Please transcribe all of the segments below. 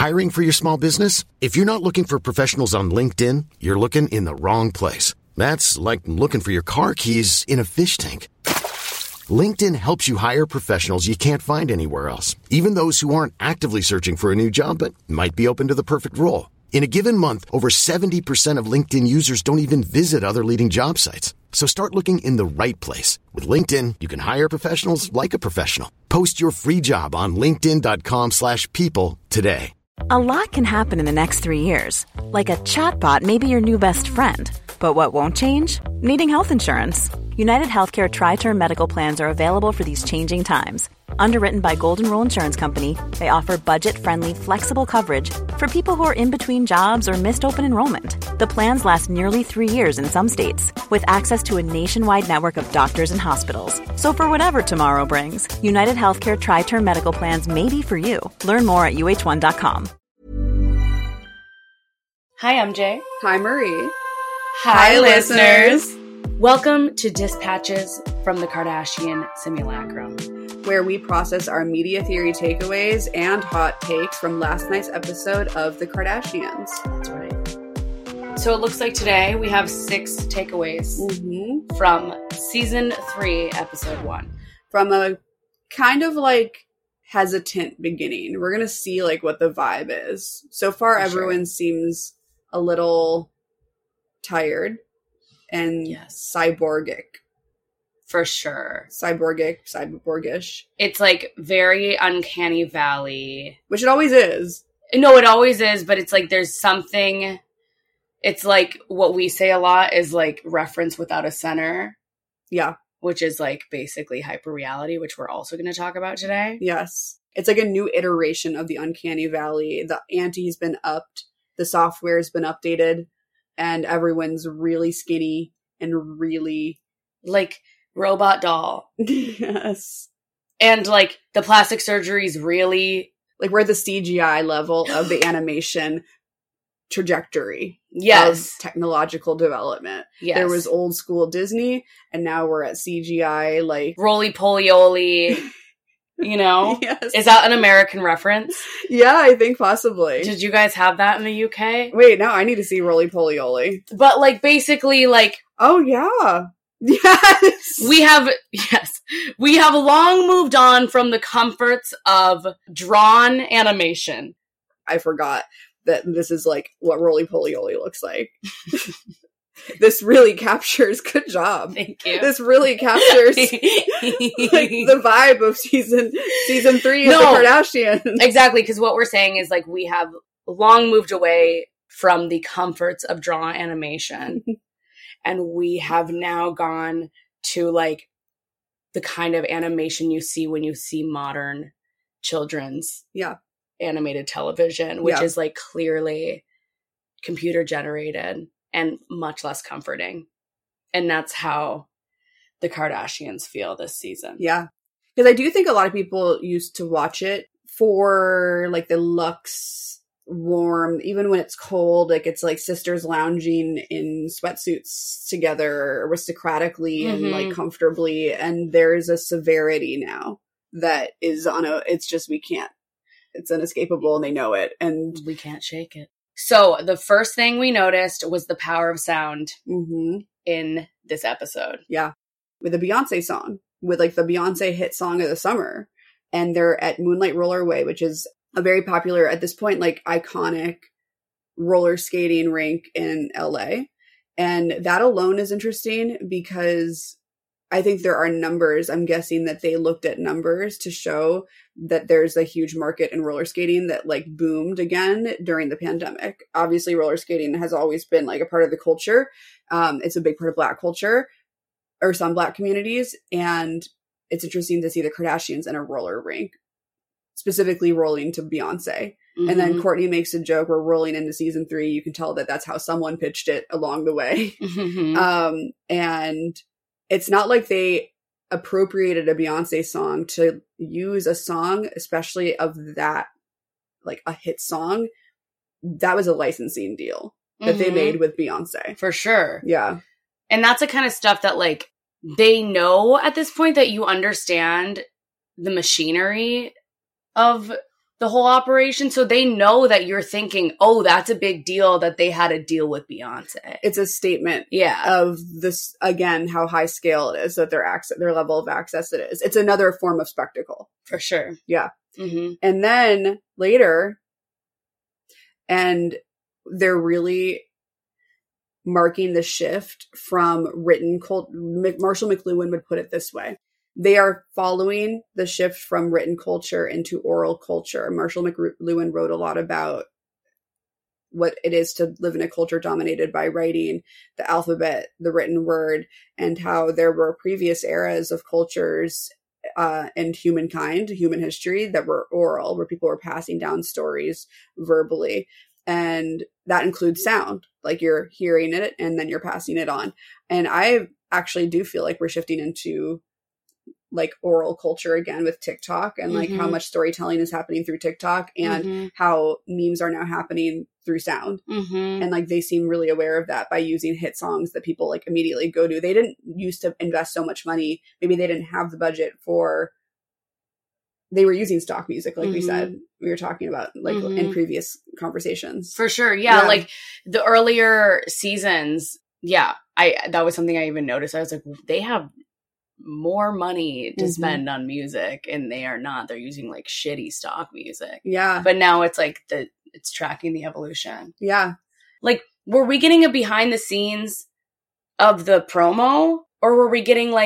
Hiring for your small business? If you're not looking for professionals on LinkedIn, you're looking in the wrong place. That's like looking for your car keys in a fish tank. LinkedIn helps you hire professionals you can't find anywhere else, even those who aren't actively searching for a new job but might be open to the perfect role. In a given month, over 70% of LinkedIn users don't even visit other leading job sites. So start looking in the right place. With LinkedIn, you can hire professionals like a professional. Post your free job on linkedin.com/people today. A lot can happen in the next 3 years. Like a chatbot may be your new best friend. But what won't change? Needing health insurance. United Healthcare Tri-Term Medical Plans are available for these changing times. Underwritten by Golden Rule Insurance Company, they offer budget-friendly, flexible coverage for people who are in between jobs or missed open enrollment. The plans last nearly 3 years in some states, with access to a nationwide network of doctors and hospitals. So for whatever tomorrow brings, United Healthcare Tri-Term Medical Plans may be for you. Learn more at uh1.com. Hi, MJ. Hi, Marie. Hi, listeners. Welcome to Dispatches from the Kardashian Simulacrum, where we process our media theory takeaways and hot takes from last night's episode of The Kardashians. That's right. So it looks like today we have 6 takeaways from season 3, episode 1. From a kind of like hesitant beginning. We're going to see like what the vibe is. So far, everyone seems a little tired and cyborgic. For sure. Cyborgish. It's like very Uncanny Valley. Which it always is. No, it always is, but it's like there's something, it's like what we say a lot is like reference without a center. Yeah. Which is like basically hyperreality, which we're also going to talk about today. Yes. It's like a new iteration of the Uncanny Valley. The ante's been upped. The software's been updated. And everyone's really skinny and really... like robot doll. Yes. And like the plastic surgery's really... like we're at the CGI level of the animation trajectory. Yes. Of technological development. Yes. There was old school Disney, and now we're at CGI, like... roly-poly-oly. You know? Yes. Is that an American reference? Yeah, I think possibly. Did you guys have that in the UK? Wait, now I need to see roly-poly-oly. But like basically like... oh, yeah. Yes! We have long moved on from the comforts of drawn animation. I forgot that this is like what roly-poly-oly looks like. This really captures, good job. Thank you. This really captures like the vibe of season 3 of the Kardashians. Exactly, because what we're saying is like we have long moved away from the comforts of drawn animation. And we have now gone to like the kind of animation you see when you see modern children's animated television, which is like clearly computer generated and much less comforting. And that's how the Kardashians feel this season. Yeah. Because I do think a lot of people used to watch it for like the luxe, warm, even when it's cold, like it's like sisters lounging in sweatsuits together aristocratically and like comfortably. And there's a severity now that is it's just, it's inescapable and they know it. And we can't shake it. So the first thing we noticed was the power of sound in this episode. Yeah. With a Beyonce song, with like the Beyonce hit song of the summer. And they're at Moonlight Rollerway, which is a very popular, at this point, like iconic roller skating rink in LA. And that alone is interesting because I think there are numbers. I'm guessing that they looked at numbers to show that there's a huge market in roller skating that like boomed again during the pandemic. Obviously, roller skating has always been like a part of the culture. It's a big part of Black culture or some Black communities. And it's interesting to see the Kardashians in a roller rink, specifically rolling to Beyonce. And then Kourtney makes a joke, we're rolling into season 3. You can tell that that's how someone pitched it along the way. And it's not like they appropriated a Beyonce song to use a song, especially of that, like a hit song. That was a licensing deal that they made with Beyonce. For sure. Yeah. And that's the kind of stuff that like they know at this point that you understand the machinery of the whole operation. So they know that you're thinking, oh, that's a big deal that they had a deal with Beyonce. It's a statement of this, again, how high scale it is, that their level of access it is. It's another form of spectacle. For sure. Yeah. Mm-hmm. And then later, and they're really marking the shift from written culture. Marshall McLuhan would put it this way. They are following the shift from written culture into oral culture. Marshall McLuhan wrote a lot about what it is to live in a culture dominated by writing, the alphabet, the written word, and how there were previous eras of cultures and human history that were oral, where people were passing down stories verbally. And that includes sound, like you're hearing it and then you're passing it on. And I actually do feel like we're shifting into like oral culture again with TikTok, and like how much storytelling is happening through TikTok, and how memes are now happening through sound. And like they seem really aware of that by using hit songs that people like immediately go to. They didn't used to invest so much money. Maybe they didn't have the budget for, they were using stock music, like we said, we were talking about like in previous conversations. For sure. Yeah. Like the earlier seasons. Yeah. That was something I even noticed. I was like, they have more money to spend on music, and they are not. They're using like shitty stock music. Yeah. But now it's like it's tracking the evolution. Yeah. Like, were we getting a behind the scenes of the promo, or were we getting a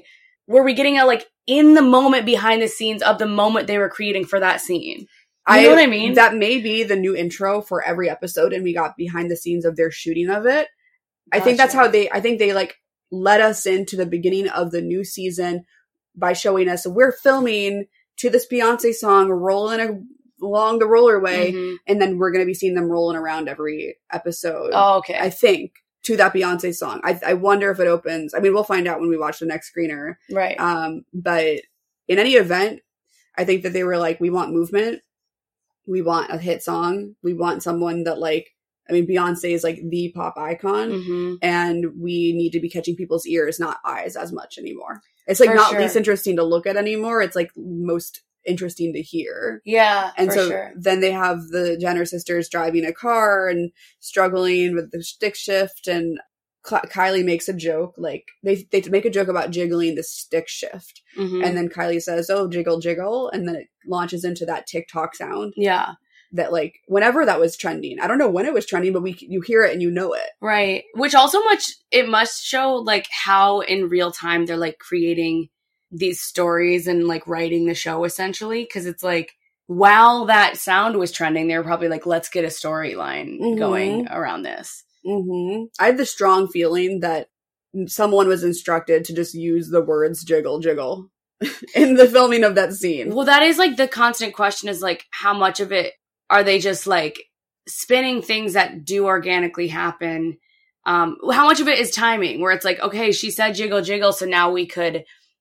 like in the moment behind the scenes of the moment they were creating for that scene? You know what I mean? That may be the new intro for every episode, and we got behind the scenes of their shooting of it. Gotcha. I think that's how they like let us into the beginning of the new season by showing us we're filming to this Beyonce song, rolling along the rollerway, and then we're going to be seeing them rolling around every episode. Oh, okay. I think to that Beyonce song. I wonder if it opens. I mean, we'll find out when we watch the next screener. Right. But in any event, I think that they were like, we want movement. We want a hit song. We want someone that like, I mean, Beyonce is like the pop icon, and we need to be catching people's ears, not eyes as much anymore. It's like not least interesting to look at anymore. It's like most interesting to hear. Yeah. And so then they have the Jenner sisters driving a car and struggling with the stick shift, and Kylie makes a joke, like they make a joke about jiggling the stick shift. And then Kylie says, oh, jiggle, jiggle. And then it launches into that TikTok sound. Yeah. That like whenever that was trending, I don't know when it was trending, but you hear it and you know it. Right. Which also it must show like how in real time they're like creating these stories and like writing the show essentially. Cause it's like, while that sound was trending, they were probably like, let's get a storyline going around this. I had the strong feeling that someone was instructed to just use the words jiggle, jiggle in the filming of that scene. Well, that is like the constant question is like, how much of it are they just like spinning things that do organically happen? How much of it is timing where it's like, okay, she said jiggle, jiggle. So now we could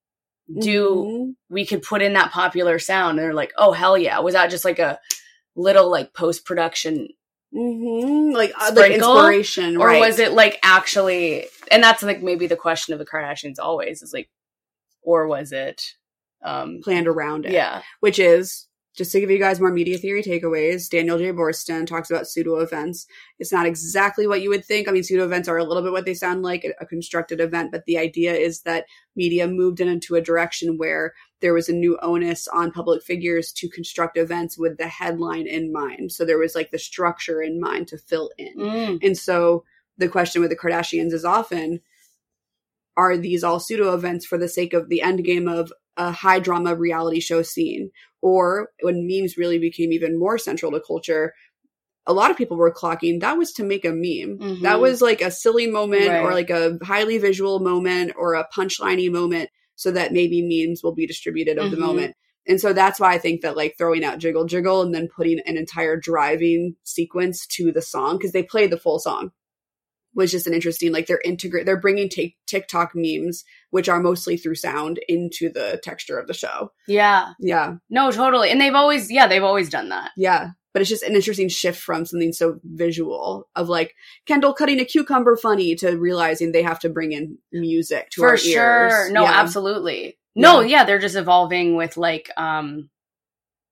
we could put in that popular sound. And they're like, oh, hell yeah. Was that just like a little like post-production like inspiration, or was it like actually, and that's like maybe the question of the Kardashians always is like, or was it planned around it? Yeah. Which is, just to give you guys more media theory takeaways, Daniel J. Boorstin talks about pseudo events. It's not exactly what you would think. I mean, pseudo events are a little bit what they sound like, a constructed event, but the idea is that media moved into a direction where there was a new onus on public figures to construct events with the headline in mind. So there was like the structure in mind to fill in. And so the question with the Kardashians is often, are these all pseudo events for the sake of the end game of a high drama reality show scene? Or when memes really became even more central to culture, a lot of people were clocking that was to make a meme. That was like a silly moment or like a highly visual moment or a punchliney moment so that maybe memes will be distributed of the moment. And so that's why I think that like throwing out jiggle jiggle and then putting an entire driving sequence to the song, because they played the full song, was just an interesting, like they're bringing TikTok memes, which are mostly through sound, into the texture of the show. Yeah. Yeah. No, totally. And they've always done that. Yeah. But it's just an interesting shift from something so visual of like Kendall cutting a cucumber funny to realizing they have to bring in music to our ears. For sure. No, absolutely. No, yeah, they're just evolving with like,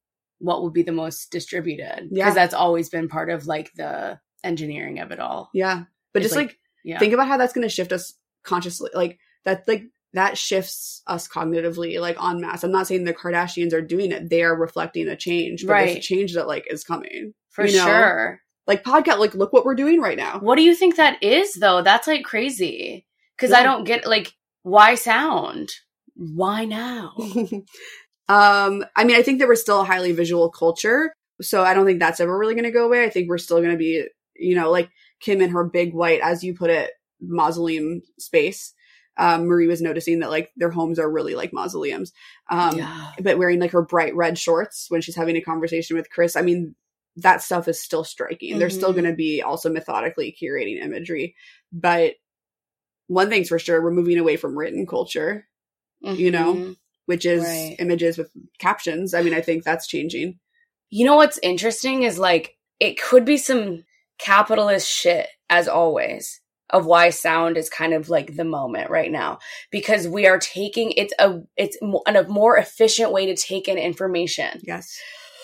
what will be the most distributed. Yeah. Because that's always been part of like the engineering of it all. Yeah. But It's just like think about how that's going to shift us consciously. Like that shifts us cognitively, like en masse. I'm not saying the Kardashians are doing it. They are reflecting a change, but there's a change that like is coming. For sure. Like podcast, like look what we're doing right now. What do you think that is though? That's like crazy. Because I don't get like, why sound? Why now? I mean, I think that we're still a highly visual culture. So I don't think that's ever really going to go away. I think we're still going to be, you know, like Kim in her big white, as you put it, mausoleum space. Marie was noticing that like their homes are really like mausoleums. But wearing like her bright red shorts when she's having a conversation with Chris. I mean, that stuff is still striking. Mm-hmm. They're still going to be also methodically curating imagery. But one thing's for sure, we're moving away from written culture, you know, which is images with captions. I mean, I think that's changing. You know what's interesting is like, it could be some capitalist shit as always of why sound is kind of like the moment right now, because we are taking it's a more efficient way to take in information. Yes.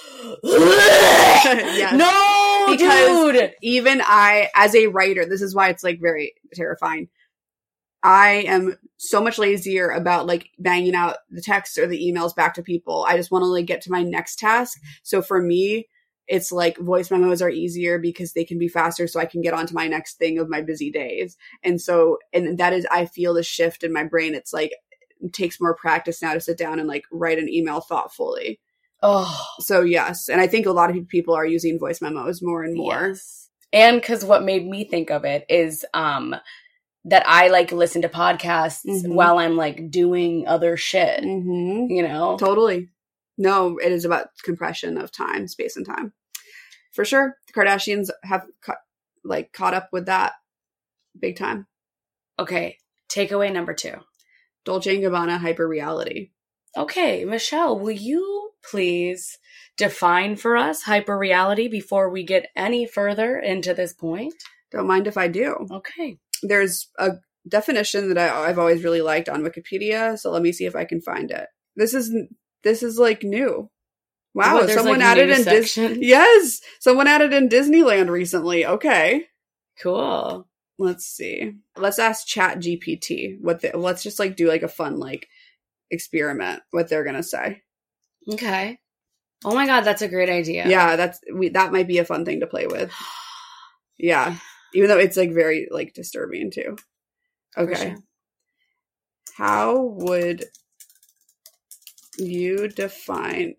Yes. No, because dude. Even I, as a writer, this is why it's like very terrifying. I am so much lazier about like banging out the texts or the emails back to people. I just want to like get to my next task. So for me, it's like voice memos are easier because they can be faster so I can get on to my next thing of my busy days. And that is, I feel the shift in my brain. It's like, it takes more practice now to sit down and like write an email thoughtfully. Oh, so yes. And I think a lot of people are using voice memos more and more. Yes. And because what made me think of it is, that I like listen to podcasts while I'm like doing other shit, you know? Totally. No, it is about compression of time, space and time. For sure. The Kardashians have caught up with that big time. Okay. Takeaway number 2. Dolce & Gabbana hyperreality. Okay. Michelle, will you please define for us hyperreality before we get any further into this point? Don't mind if I do. Okay. There's a definition that I've always really liked on Wikipedia, so let me see if I can find it. This is like new. Wow, someone added in Disney. Yes, someone added in Disneyland recently. Okay, cool. Let's see. Let's ask ChatGPT let's just like do like a fun like experiment what they're gonna say. Okay. Oh my god, that's a great idea. Yeah, that might be a fun thing to play with. Yeah. Even though it's like very like disturbing too. Okay. Sure. How would you define?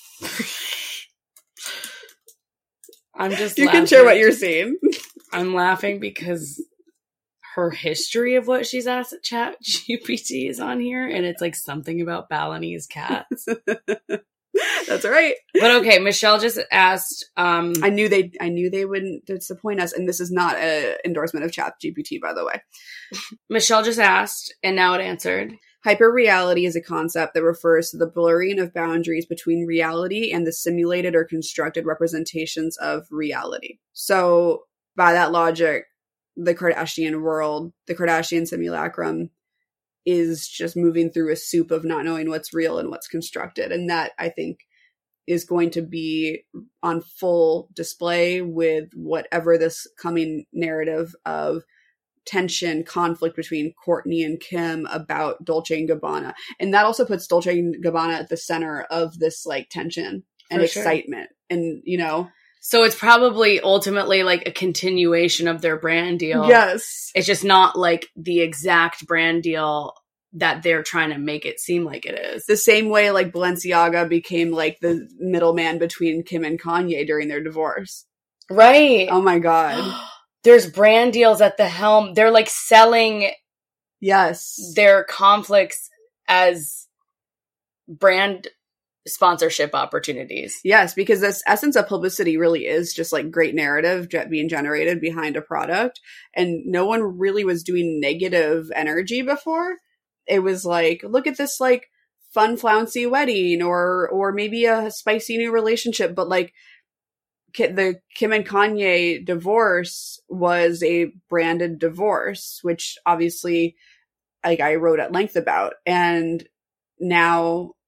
I'm just You laughing. can share what you're seeing. I'm laughing because her history of what she's asked at ChatGPT is on here, and it's like something about Balinese cats. That's right. But okay, Michelle just asked. I knew they wouldn't disappoint us, and this is not an endorsement of ChatGPT, by the way. Michelle just asked, and now it answered. Hyperreality is a concept that refers to the blurring of boundaries between reality and the simulated or constructed representations of reality. So, by that logic, the Kardashian world, the Kardashian simulacrum, is just moving through a soup of not knowing what's real and what's constructed. And that, I think, is going to be on full display with whatever this coming narrative of tension, conflict between Kourtney and Kim about Dolce & Gabbana. And that also puts Dolce & Gabbana at the center of this like tension and excitement. And, you know. So it's probably ultimately like a continuation of their brand deal. Yes. It's just not like the exact brand deal that they're trying to make it seem like it is. The same way like Balenciaga became like the middleman between Kim and Kanye during their divorce. Right. Oh my God. There's brand deals at the helm. They're like selling their conflicts as brand sponsorship opportunities. Yes, because this essence of publicity really is just like great narrative being generated behind a product. And no one really was doing negative energy before. It was like, look at this like fun flouncy wedding or maybe a spicy new relationship. But like the Kim and Kanye divorce was a branded divorce, which obviously like I wrote at length about. And now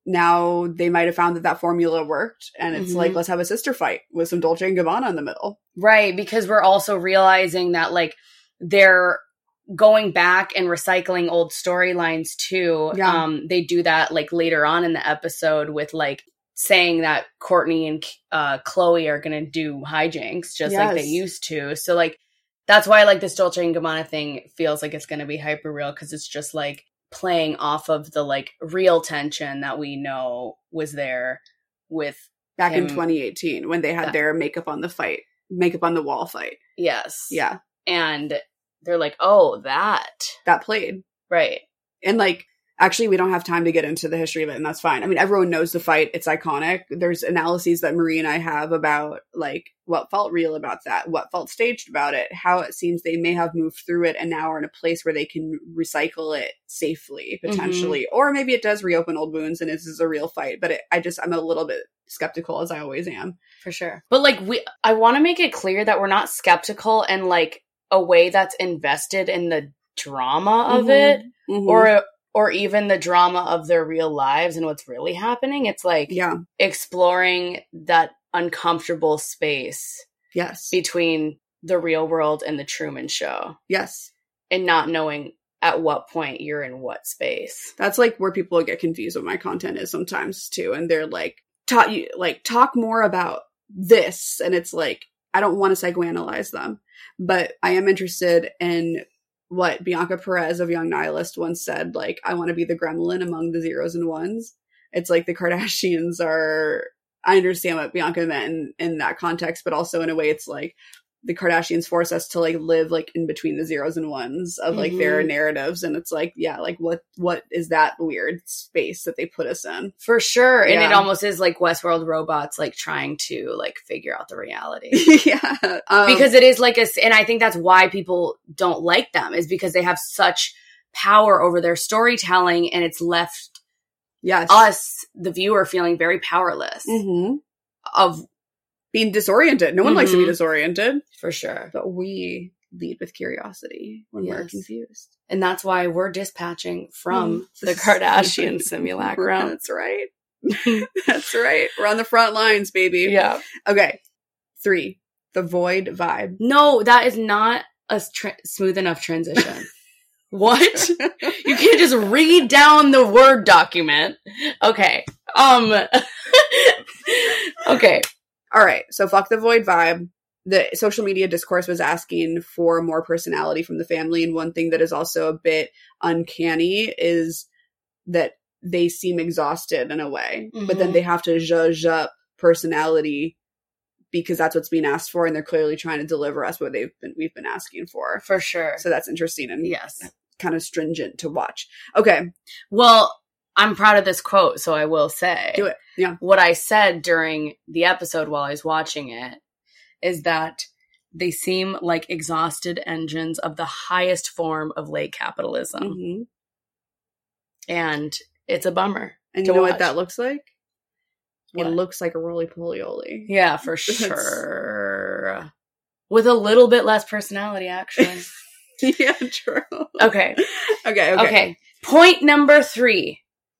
now they might have found that formula worked, and it's like, let's have a sister fight with some Dolce & Gabbana in the middle. Right, because we're also realizing that, like, they're going back and recycling old storylines too. Yeah. They do that, like, later on in the episode with, like, saying that Courtney and Chloe are going to do hijinks just like they used to. So, like, that's why, like, this Dolce & Gabbana thing feels like it's going to be hyper real, because it's just, like, playing off of the, like, real tension that we know was there with back in 2018 when they had their makeup on the wall fight. Yes. Yeah. And they're like, oh, that played. Right. And, like, actually, we don't have time to get into the history of it, and that's fine. I mean, everyone knows the fight. It's iconic. There's analyses that Marie and I have about, like, what felt real about that, what felt staged about it, how it seems they may have moved through it and now are in a place where they can recycle it safely, potentially. Or maybe it does reopen old wounds and this is a real fight. But I'm a little bit skeptical, as I always am. For sure. But, like, I want to make it clear that we're not skeptical in, like, a way that's invested in the drama of it, or even the drama of their real lives and what's really happening. It's like exploring that uncomfortable space between the real world and the Truman Show. Yes. And not knowing at what point you're in what space. That's, like, where people get confused what my content is sometimes too. And they're like, talk more about this. And it's like, I don't want to psychoanalyze them, but I am interested in what Bianca Perez of Young Nihilist once said, like, I want to be the gremlin among the zeros and ones. It's like the Kardashians are, I understand what Bianca meant in that context, but also in a way it's like the Kardashians force us to, like, live, like, in between the zeros and ones of, like, their narratives. And it's like, yeah, like, what is that weird space that they put us in? For sure. And it almost is like Westworld robots, like, trying to, like, figure out the reality. Because it is like and I think that's why people don't like them, is because they have such power over their storytelling, and it's left us, the viewer, feeling very powerless of being disoriented. No one likes to be disoriented. For sure. But we lead with curiosity when we're confused. And that's why we're dispatching from the Kardashian simulacrum. That's right. That's right. We're on the front lines, baby. Yeah. Okay. 3. The Void Vibe. No, that is not a smooth enough transition. What? You can't just read down the Word document. Okay. Okay. All right. So fuck the Void Vibe. The social media discourse was asking for more personality from the family. And one thing that is also a bit uncanny is that they seem exhausted in a way, but then they have to zhuzh up personality because that's what's being asked for. And they're clearly trying to deliver us what we've been asking for. For sure. So that's interesting and kind of stringent to watch. Okay. Well, I'm proud of this quote, so I will say. Do it. Yeah. What I said during the episode while I was watching it is that they seem like exhausted engines of the highest form of late capitalism. And it's a bummer. And you know what that looks like? What? It looks like a roly-poly-oly. Yeah, for sure. With a little bit less personality, actually. Yeah, true. Okay. Point number 3.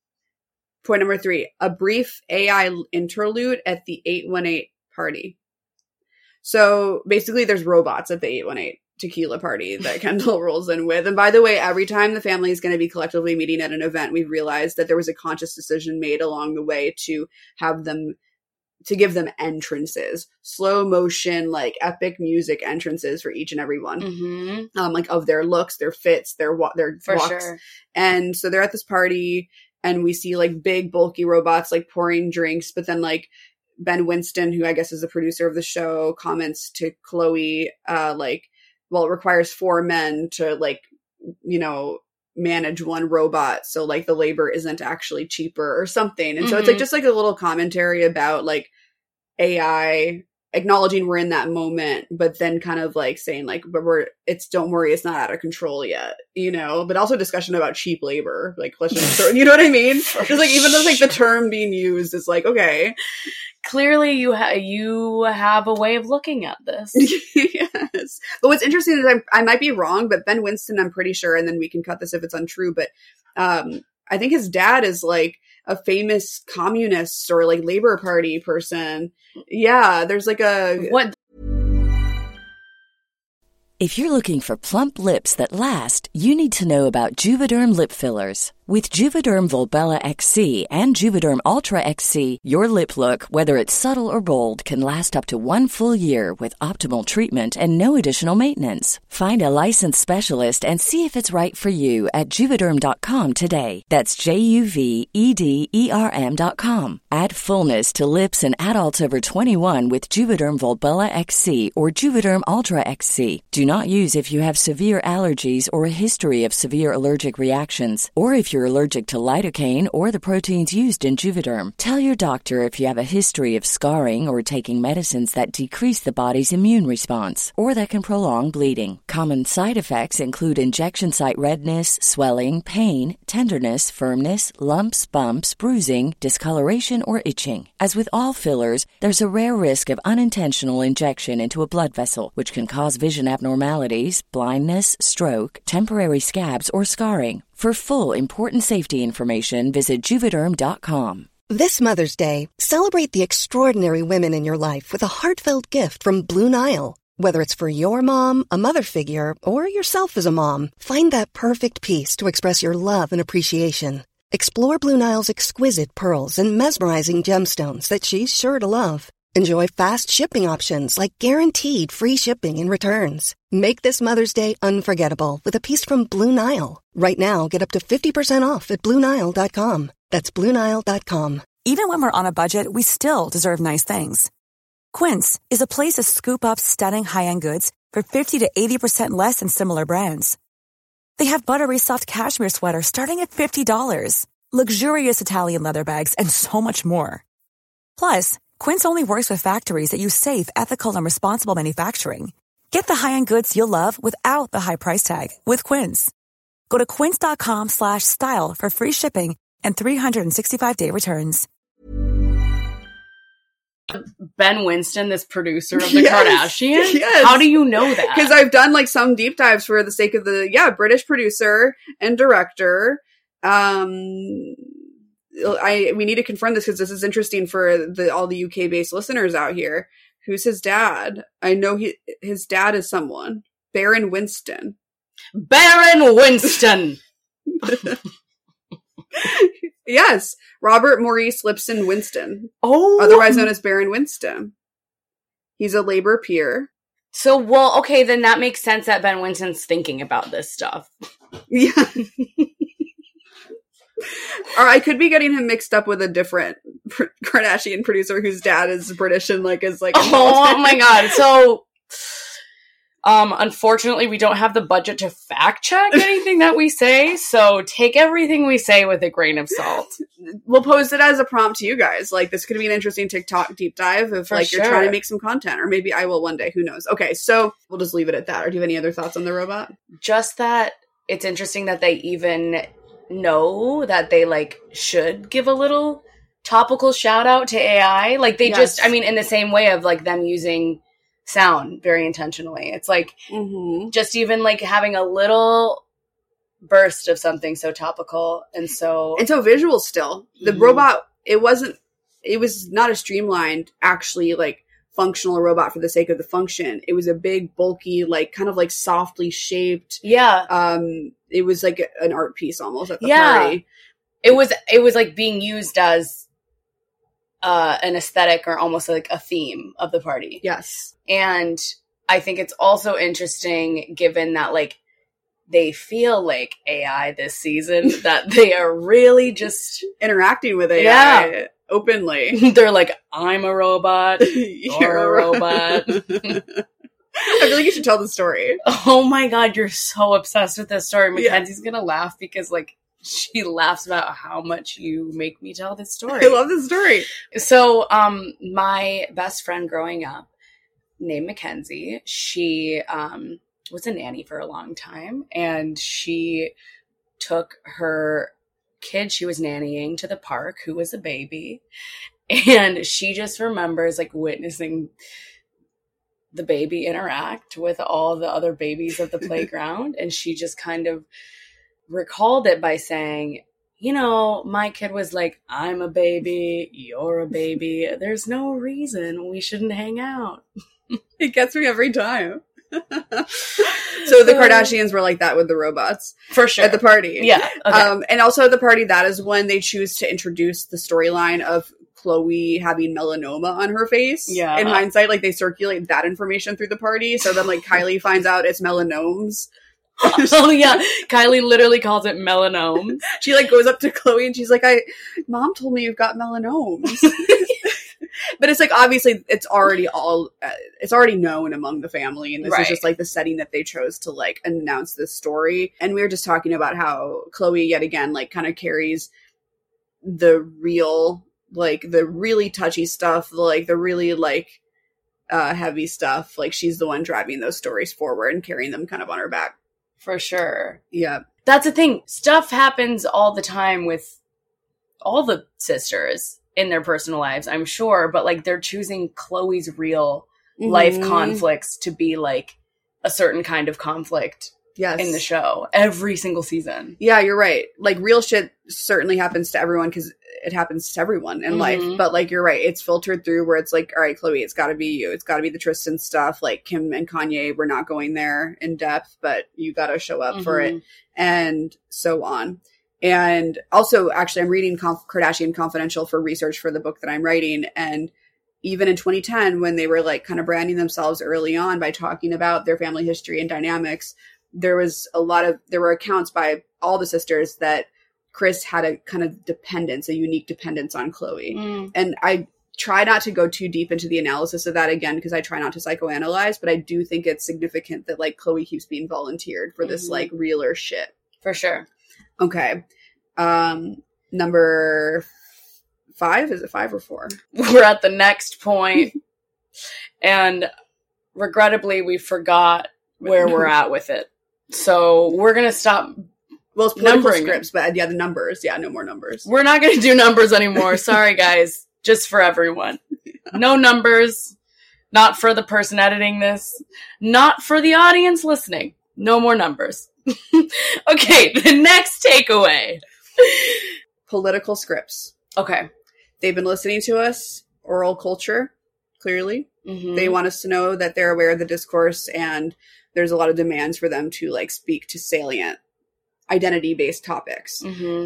A brief AI interlude at the 818 party. So basically there's robots at the 818 tequila party that Kendall rolls in with. And by the way, every time the family is going to be collectively meeting at an event, we've realized that there was a conscious decision made along the way to have them, to give them entrances, slow motion, like epic music entrances for each and every one, like of their looks, their fits, their walks. Sure. And so they're at this party and we see like big bulky robots, like pouring drinks, but then like Ben Winston, who I guess is the producer of the show, comments to Chloe, like, well, it requires 4 men to like, you know, manage one robot. So like the labor isn't actually cheaper or something. And so it's like just like a little commentary about like AI acknowledging we're in that moment, but then kind of like saying like, but don't worry, it's not out of control yet, you know, but also discussion about cheap labor, like, let's just, you know what I mean? Just like, even though like the term being used is like, okay. Clearly you have a way of looking at this. Yes. But what's interesting is I might be wrong, but Ben Winston, I'm pretty sure, and then we can cut this if it's untrue, but I think his dad is like a famous communist or like Labor Party person. Yeah, there's like a... What? If you're looking for plump lips that last, you need to know about Juvederm lip fillers. With Juvederm Volbella XC and Juvederm Ultra XC, your lip look, whether it's subtle or bold, can last up to 1 full year with optimal treatment and no additional maintenance. Find a licensed specialist and see if it's right for you at Juvederm.com today. That's JUVEDERM.com. Add fullness to lips in adults over 21 with Juvederm Volbella XC or Juvederm Ultra XC. Do not use if you have severe allergies or a history of severe allergic reactions, or if you're allergic to lidocaine or the proteins used in Juvederm. Tell your doctor if you have a history of scarring or taking medicines that decrease the body's immune response or that can prolong bleeding. Common side effects include injection site redness, swelling, pain, tenderness, firmness, lumps, bumps, bruising, discoloration, or itching. As with all fillers, there's a rare risk of unintentional injection into a blood vessel, which can cause vision abnormalities, blindness, stroke, temporary scabs, or scarring. For full, important safety information, visit Juvederm.com. This Mother's Day, celebrate the extraordinary women in your life with a heartfelt gift from Blue Nile. Whether it's for your mom, a mother figure, or yourself as a mom, find that perfect piece to express your love and appreciation. Explore Blue Nile's exquisite pearls and mesmerizing gemstones that she's sure to love. Enjoy fast shipping options like guaranteed free shipping and returns. Make this Mother's Day unforgettable with a piece from Blue Nile. Right now, get up to 50% off at BlueNile.com. That's BlueNile.com. Even when we're on a budget, we still deserve nice things. Quince is a place to scoop up stunning high-end goods for 50 to 80% less than similar brands. They have buttery soft cashmere sweaters starting at $50, luxurious Italian leather bags, and so much more. Plus, Quince only works with factories that use safe, ethical, and responsible manufacturing. Get the high-end goods you'll love without the high price tag with Quince. Go to quince.com/style for free shipping and 365-day returns. Ben Winston, this producer of the Kardashians? Yes. How do you know that? Because I've done like some deep dives for the sake of the, British producer and director. We need to confirm this because this is interesting for all the UK based listeners out here. Who's his dad? I know his dad is someone. Baron Winston. Baron Winston. Yes, Robert Maurice Lipson Winston. Oh, otherwise known as Baron Winston. He's a Labour peer. So, well, okay, then that makes sense that Ben Winston's thinking about this stuff. Yeah. Or I could be getting him mixed up with a different Kardashian producer whose dad is British and is like. Oh my god! So, unfortunately, we don't have the budget to fact check anything that we say. So take everything we say with a grain of salt. We'll post it as a prompt to you guys. This could be an interesting TikTok deep dive if you're trying to make some content, or maybe I will one day. Who knows? Okay, so we'll just leave it at that. Or do you have any other thoughts on the robot? Just that it's interesting that they even know that they should give a little topical shout out to AI. They just, in the same way of them using sound very intentionally. It's just even having a little burst of something so topical and so visual still. The robot, it was not a streamlined, actually functional robot for the sake of the function. It was a big, bulky, kind of softly shaped. Yeah. It was an art piece almost at the party. It was being used as an aesthetic or almost a theme of the party. Yes. And I think it's also interesting given that they feel like AI this season, that they are really just interacting with AI openly. They're I'm a robot. You're a robot. I feel like you should tell the story. Oh my god, you're so obsessed with this story. Mackenzie's gonna laugh because she laughs about how much you make me tell this story. I love this story. So, my best friend growing up, named Mackenzie, she was a nanny for a long time, and she took her kid she was nannying to the park, who was a baby, and she just remembers witnessing the baby interact with all the other babies at the playground, and she just kind of recalled it by saying, my kid was like, I'm a baby, you're a baby. There's no reason we shouldn't hang out. It gets me every time. So the Kardashians were like that with the robots. For sure. At the party. Yeah. Okay. And also at the party, that is when they choose to introduce the storyline of Khloe having melanoma on her face. Yeah. In hindsight, like, they circulate that information through the party. So then, like, Kylie finds out it's melanomes. Oh, yeah. Kylie literally calls it melanomes. She, like, goes up to Khloe and she's like, Mom told me you've got melanomes. But it's like, obviously, it's already known among the family. And this is just like the setting that they chose to like announce this story. And we were just talking about how Khloe, yet again, like kind of carries the real, like the really touchy stuff, like the really like heavy stuff. Like, she's the one driving those stories forward and carrying them kind of on her back. For sure. Yeah. That's the thing. Stuff happens all the time with all the sisters in their personal lives, I'm sure, but like they're choosing Khloe's real life conflicts to be like a certain kind of conflict in the show every single season. Yeah, you're right. Like, real shit certainly happens to everyone because it happens to everyone in life. But like, you're right. It's filtered through where it's like, all right, Khloe, it's got to be you. It's got to be the Tristan stuff. Like, Kim and Kanye, we're not going there in depth, but you got to show up for it, and so on. And also, actually, I'm reading Kardashian Confidential for research for the book that I'm writing. And even in 2010, when they were like kind of branding themselves early on by talking about their family history and dynamics, there were accounts by all the sisters that Kris had a kind of dependence, a unique dependence on Khloe. And I try not to go too deep into the analysis of that again, because I try not to psychoanalyze, but I do think it's significant that like Khloe keeps being volunteered for this like realer shit. For sure. Okay. Number 5, is it 5 or 4? We're at the next point, and regrettably we forgot where we're at with it. So we're going to stop. Well, it's political scripts, but yeah, the numbers. Yeah, no more numbers. We're not going to do numbers anymore. Sorry, guys. Just for everyone. No numbers. Not for the person editing this. Not for the audience listening. No more numbers. Okay, the next takeaway. Political scripts. Okay. They've been listening to us. Oral culture, clearly. They want us to know that they're aware of the discourse, and there's a lot of demands for them to like speak to salient identity-based topics.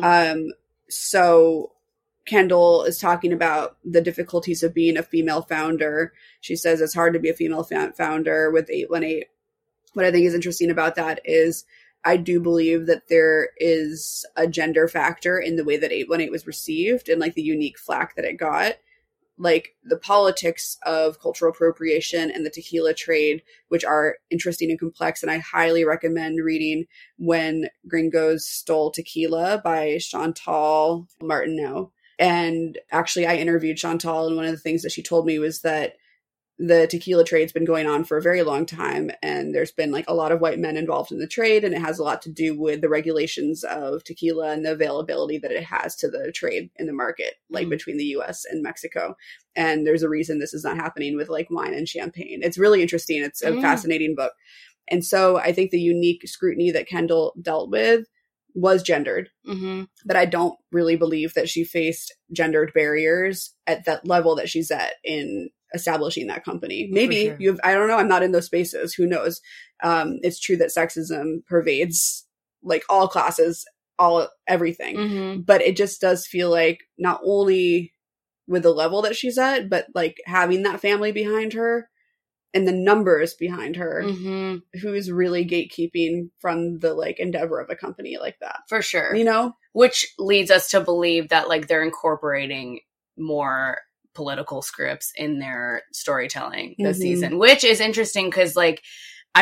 So Kendall is talking about the difficulties of being a female founder. She says it's hard to be a female founder with 818. What I think is interesting about that is I do believe that there is a gender factor in the way that 818 was received and like the unique flack that it got. Like the politics of cultural appropriation and the tequila trade, which are interesting and complex. And I highly recommend reading When Gringos Stole Tequila by Chantal Martineau. And actually I interviewed Chantal, and one of the things that she told me was that the tequila trade's been going on for a very long time, and there's been like a lot of white men involved in the trade, and it has a lot to do with the regulations of tequila and the availability that it has to the trade in the market, like between the US and Mexico. And there's a reason this is not happening with like wine and champagne. It's really interesting. It's a fascinating book. And so I think the unique scrutiny that Kendall dealt with was gendered, but I don't really believe that she faced gendered barriers at that level that she's at in establishing that company. Maybe I don't know. I'm not in those spaces. Who knows? It's true that sexism pervades like all classes, everything, but it just does feel like not only with the level that she's at, but like having that family behind her and the numbers behind her, who's really gatekeeping from the like endeavor of a company like that. For sure. You know? Which leads us to believe that like they're incorporating more political scripts in their storytelling this season, which is interesting because like I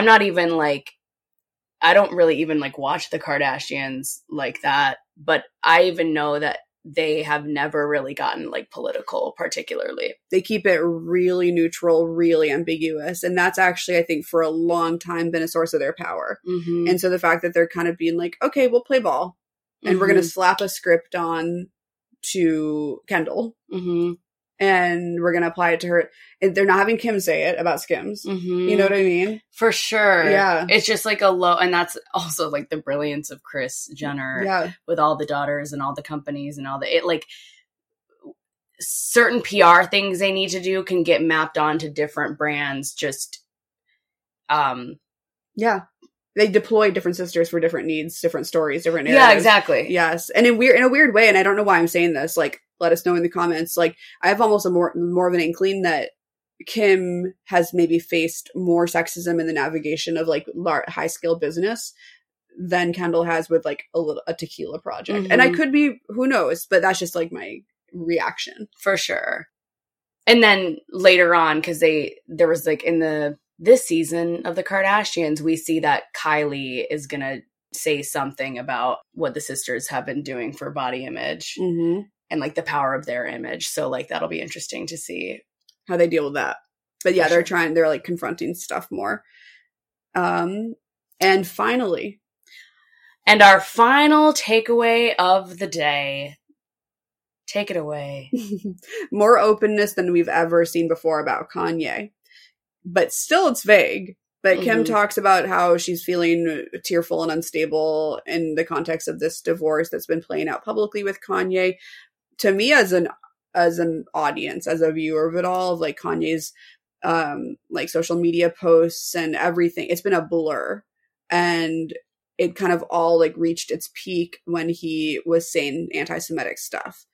don't really even like watch the Kardashians like that, but I even know that they have never really gotten like political particularly. They keep it really neutral, really ambiguous, and that's actually I think for a long time been a source of their power. And so the fact that they're kind of being like, okay, we'll play ball and we're going to slap a script on to Kendall and we're going to apply it to her. And they're not having Kim say it about Skims. Mm-hmm. You know what I mean? For sure. Yeah. It's just like and that's also like the brilliance of Kris Jenner with all the daughters and all the companies and all certain PR things they need to do can get mapped onto different brands. Just, they deploy different sisters for different needs, different stories, different narratives. Yeah, exactly. Yes. And in a weird way, and I don't know why I'm saying this, like, let us know in the comments. Like, I have almost more of an inkling that Kim has maybe faced more sexism in the navigation of like high scale business than Kendall has with like a tequila project. Mm-hmm. And I could be, who knows, but that's just like my reaction. For sure. And then later on, because there was like this season of the Kardashians, we see that Kylie is going to say something about what the sisters have been doing for body image and like the power of their image. So like, that'll be interesting to see how they deal with that. But yeah, they're like confronting stuff more. And finally. And our final takeaway of the day. Take it away. More openness than we've ever seen before about Kanye. But still it's vague. But Kim talks about how she's feeling tearful and unstable in the context of this divorce that's been playing out publicly with Kanye. To me, as an audience, as a viewer of it all, of like Kanye's like social media posts and everything, it's been a blur. And it kind of all like reached its peak when he was saying anti-Semitic stuff.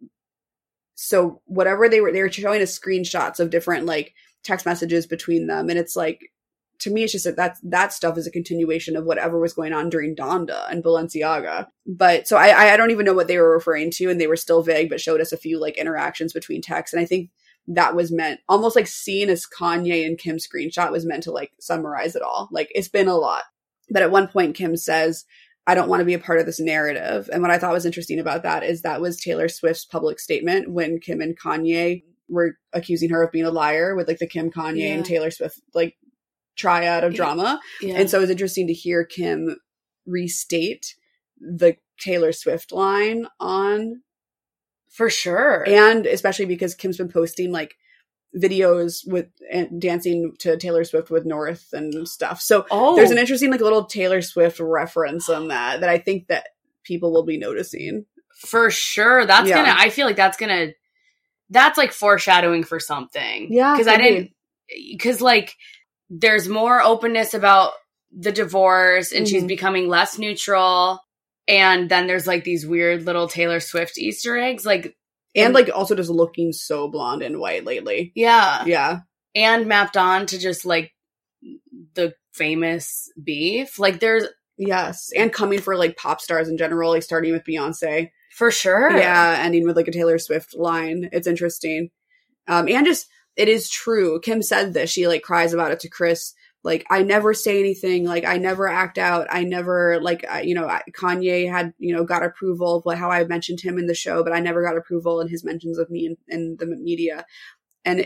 So whatever they were showing us screenshots of different like text messages between them. And it's like, to me, it's just that stuff is a continuation of whatever was going on during Donda and Balenciaga. But so I don't even know what they were referring to, and they were still vague, but showed us a few like interactions between texts. And I think that was meant, almost like seeing as Kanye and Kim screenshot was meant to like summarize it all. Like, it's been a lot. But at one point, Kim says, I don't want to be a part of this narrative. And what I thought was interesting about that is that was Taylor Swift's public statement when Kim and Kanye were accusing her of being a liar with like the Kim, Kanye and Taylor Swift like triad of drama. Yeah. And so it was interesting to hear Kim restate the Taylor Swift line on. For sure. And especially because Kim's been posting like videos with and dancing to Taylor Swift with North and stuff. So there's an interesting like little Taylor Swift reference on that I think that people will be noticing. For sure. I feel like that's like foreshadowing for something. Yeah. Because like there's more openness about the divorce and she's becoming less neutral. And then there's like these weird little Taylor Swift Easter eggs. Like, and like also just looking so blonde and white lately. Yeah. Yeah. And mapped on to just like the famous beef. Like there's. Yes. And coming for like pop stars in general, like starting with Beyonce. For sure. Yeah. Ending with like a Taylor Swift line. It's interesting. And just, it is true. Kim said this. She like cries about it to Kris. Like, I never say anything. Like, I never act out. I never, like, Kanye had, got approval of how I mentioned him in the show, but I never got approval in his mentions of me in the media. And,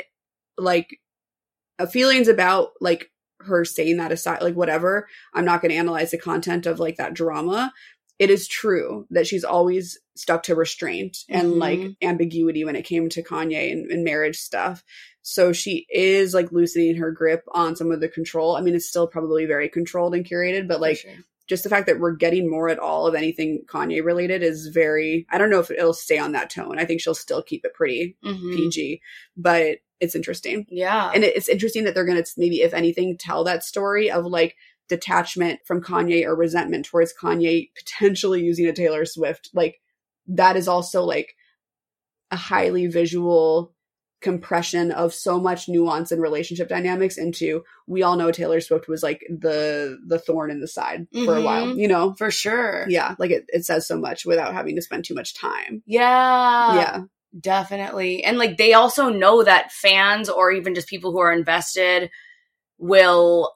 feelings about, like, her saying that aside, like, whatever, I'm not going to analyze the content of, like, that drama. It is true that she's always stuck to restraint and, like, ambiguity when it came to Kanye and marriage stuff. So she is like loosening her grip on some of the control. I mean, it's still probably very controlled and curated, but like just the fact that we're getting more at all of anything Kanye related is very, I don't know if it'll stay on that tone. I think she'll still keep it pretty PG, but it's interesting. Yeah. And it's interesting that they're going to maybe, if anything, tell that story of like detachment from Kanye or resentment towards Kanye potentially using a Taylor Swift. Like that is also like a highly visual compression of so much nuance and relationship dynamics into, we all know Taylor Swift was like the thorn in the side for a while, For sure. Yeah. Like it says so much without having to spend too much time. Yeah. Yeah. Definitely. And like they also know that fans or even just people who are invested will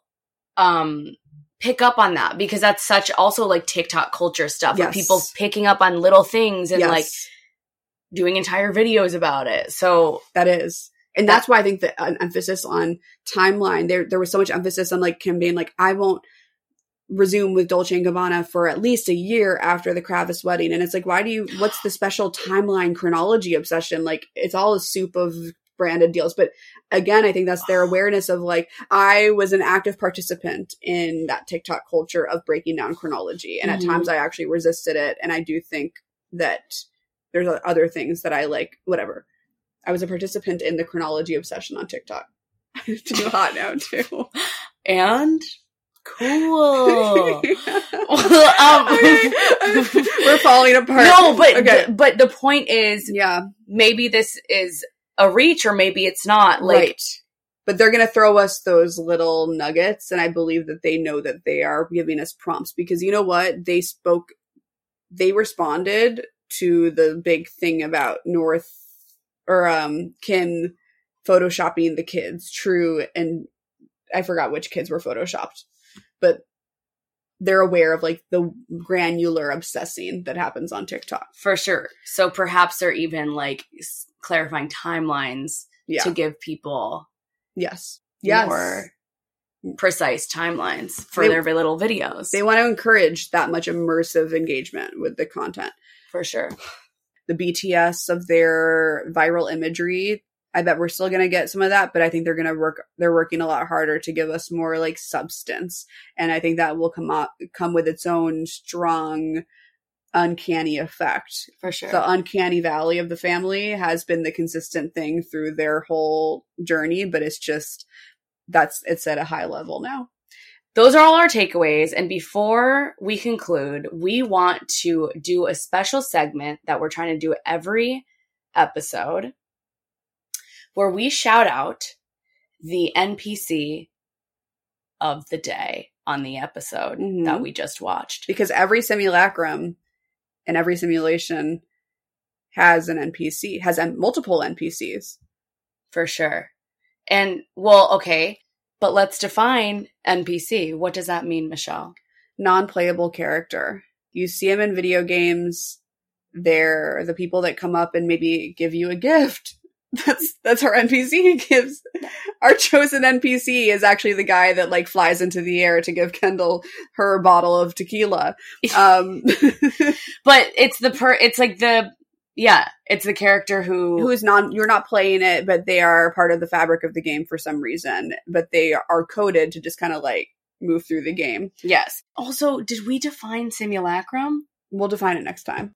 pick up on that because that's such also like TikTok culture stuff where people picking up on little things and like doing entire videos about it. So that is. And that's why I think the emphasis on timeline, there was so much emphasis on like Kim being like, I won't resume with Dolce & Gabbana for at least a year after the Kravis wedding. And it's like, what's the special timeline chronology obsession? Like, it's all a soup of branded deals. But again, I think that's their awareness of like, I was an active participant in that TikTok culture of breaking down chronology. And at times I actually resisted it. And I do think that there's other things that I like, whatever. I was a participant in the chronology obsession on TikTok. Too hot now too. And cool. We're falling apart. No, but the point is, yeah, maybe this is a reach or maybe it's not. Like, right. But they're going to throw us those little nuggets, and I believe that they know that they are giving us prompts because you know what? They responded to the big thing about Kim photoshopping the kids, True, and I forgot which kids were photoshopped, but they're aware of like the granular obsessing that happens on TikTok. For sure. So perhaps they're even like clarifying timelines to give people more precise timelines for their little videos. They want to encourage that much immersive engagement with the content. For sure. The BTS of their viral imagery, I bet we're still going to get some of that, but I think they're working a lot harder to give us more like substance. And I think that will come with its own strong, uncanny effect. For sure. The uncanny valley of the family has been the consistent thing through their whole journey, but it's at a high level now. Those are all our takeaways. And before we conclude, we want to do a special segment that we're trying to do every episode where we shout out the NPC of the day on the episode that we just watched. Because every simulacrum and every simulation has an NPC, has multiple NPCs. For sure. And, well, okay, but let's define NPC. What does that mean, Michelle? Non-playable character. You see them in video games. They're the people that come up and maybe give you a gift. That's our NPC gives. Our chosen NPC is actually the guy that like flies into the air to give Kendall her bottle of tequila. But it's the character who's you're not playing it, but they are part of the fabric of the game for some reason, but they are coded to just kind of like move through the game. Yes. Also, did we define simulacrum? We'll define it next time.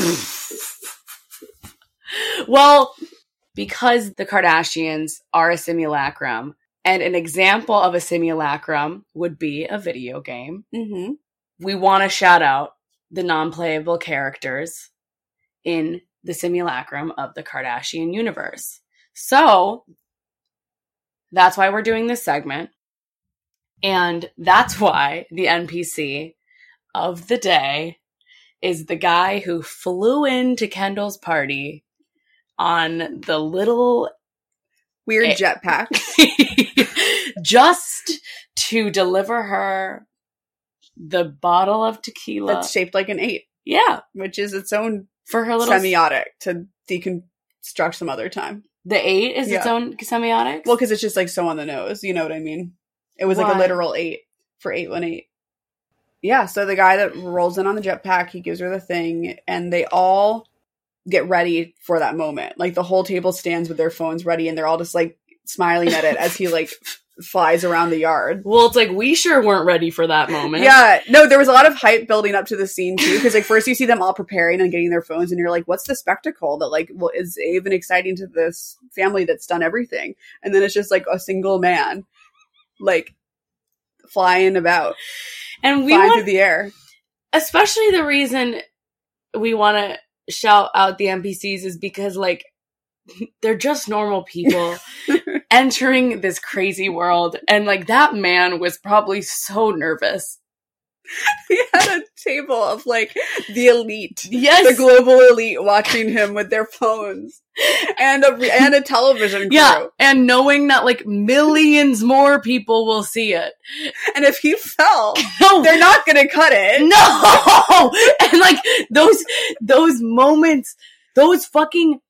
Well, because the Kardashians are a simulacrum, and an example of a simulacrum would be a video game, we want to shout out the non-playable characters in the simulacrum of the Kardashian universe. So that's why we're doing this segment. And that's why the NPC of the day is the guy who flew into Kendall's party on the little weird jetpack just to deliver her the bottle of tequila that's shaped like an 8. Yeah. Which is its own for her little semiotic to deconstruct some other time. The 8 is its own semiotic? Well, because it's just like so on the nose. You know what I mean? It was like a literal 8 for 818. Yeah, so the guy that rolls in on the jetpack, he gives her the thing, and they all get ready for that moment. Like the whole table stands with their phones ready, and they're all just like smiling at it as he like flies around the yard. Well, it's like we sure weren't ready for that moment. Yeah, no, there was a lot of hype building up to the scene too, because like first you see them all preparing and getting their phones, and you're like, what's the spectacle that like is even exciting to this family that's done everything? And then it's just like a single man like flying about and flying through the air. Especially the reason we want to shout out the NPCs is because like they're just normal people entering this crazy world, and like that man was probably so nervous. He had a table of like the elite, yes, the global elite, watching him with their phones and a television crew. Yeah, and knowing that like millions more people will see it, and if he fell, they're not going to cut it. No, and like those moments, those fucking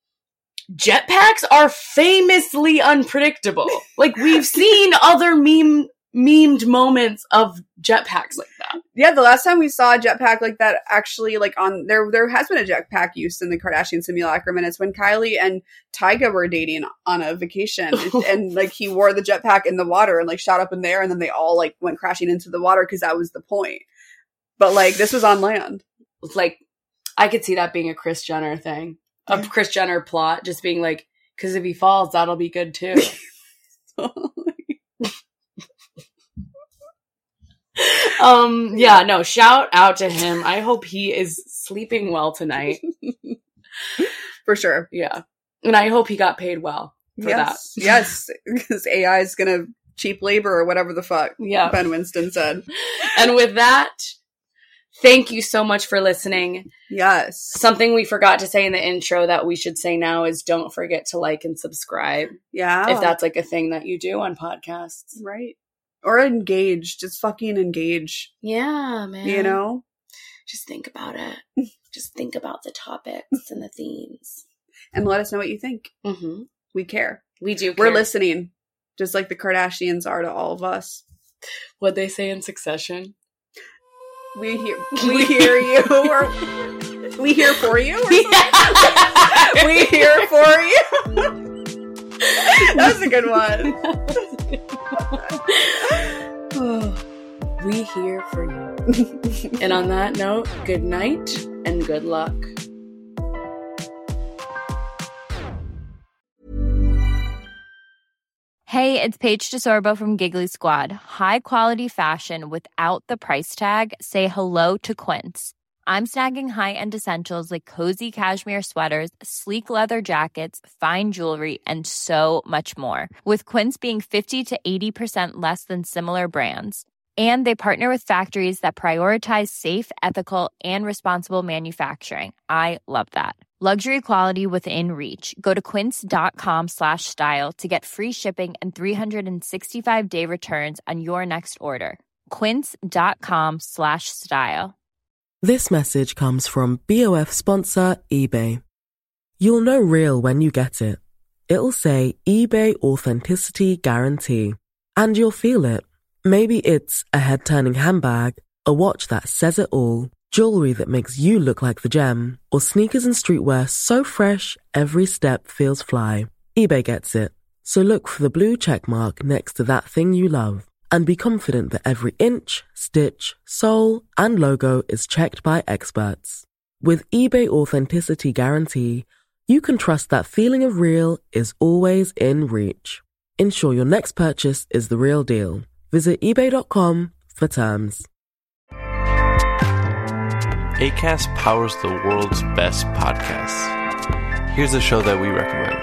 jetpacks are famously unpredictable. Like we've seen other meme memed moments of jetpacks like that. Yeah, the last time we saw a jetpack like that, actually, like on there has been a jetpack used in the Kardashian simulacrum, and it's when Kylie and Tyga were dating on a vacation, and like he wore the jetpack in the water and like shot up in there, and then they all like went crashing into the water because that was the point. But like this was on land. Like I could see that being a Kris Jenner thing, a Kris Jenner plot, just being like, because if he falls, that'll be good too. Yeah, no, shout out to him. I hope he is sleeping well tonight. For sure. Yeah. And I hope he got paid well for that. Yes, because AI is going to cheap labor or whatever the fuck Ben Winston said. And with that, thank you so much for listening. Yes. Something we forgot to say in the intro that we should say now is don't forget to like and subscribe. Yeah. If that's like a thing that you do on podcasts. Right. Or engage. Just fucking engage. Yeah, man. You know? Just think about it. Just think about the topics and the themes. And let us know what you think. Mm-hmm. We care. We do care. We're listening. Just like the Kardashians are to all of us. What'd they say in Succession? We hear you. Or we here for you? Or we here for you? That was a good one. We here for you. And on that note, good night and good luck. Hey, it's Paige DeSorbo from Giggly Squad. High quality fashion without the price tag. Say hello to Quince. I'm snagging high-end essentials like cozy cashmere sweaters, sleek leather jackets, fine jewelry, and so much more. With Quince being 50 to 80% less than similar brands. And they partner with factories that prioritize safe, ethical, and responsible manufacturing. I love that. Luxury quality within reach. Go to quince.com/style to get free shipping and 365-day returns on your next order. Quince.com/style. This message comes from BOF sponsor eBay. You'll know real when you get it. It'll say eBay Authenticity Guarantee. And you'll feel it. Maybe it's a head-turning handbag, a watch that says it all, jewelry that makes you look like the gem, or sneakers and streetwear so fresh every step feels fly. eBay gets it. So look for the blue check mark next to that thing you love. And be confident that every inch, stitch, sole, and logo is checked by experts. With eBay Authenticity Guarantee, you can trust that feeling of real is always in reach. Ensure your next purchase is the real deal. Visit eBay.com for terms. Acast powers the world's best podcasts. Here's a show that we recommend.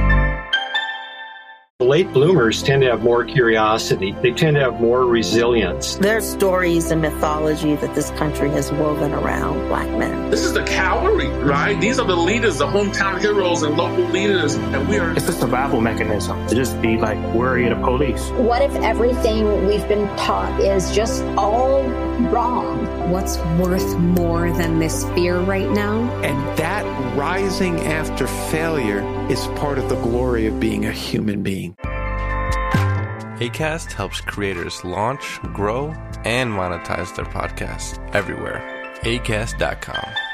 Late bloomers tend to have more curiosity. They tend to have more resilience. There's stories and mythology that this country has woven around Black men. This is the cavalry, right? These are the leaders, the hometown heroes and local leaders. And we are... It's a survival mechanism to just be like worried of police. What if everything we've been taught is just all wrong? What's worth more than this fear right now? And that rising after failure is part of the glory of being a human being. Acast helps creators launch, grow, and monetize their podcasts everywhere. Acast.com.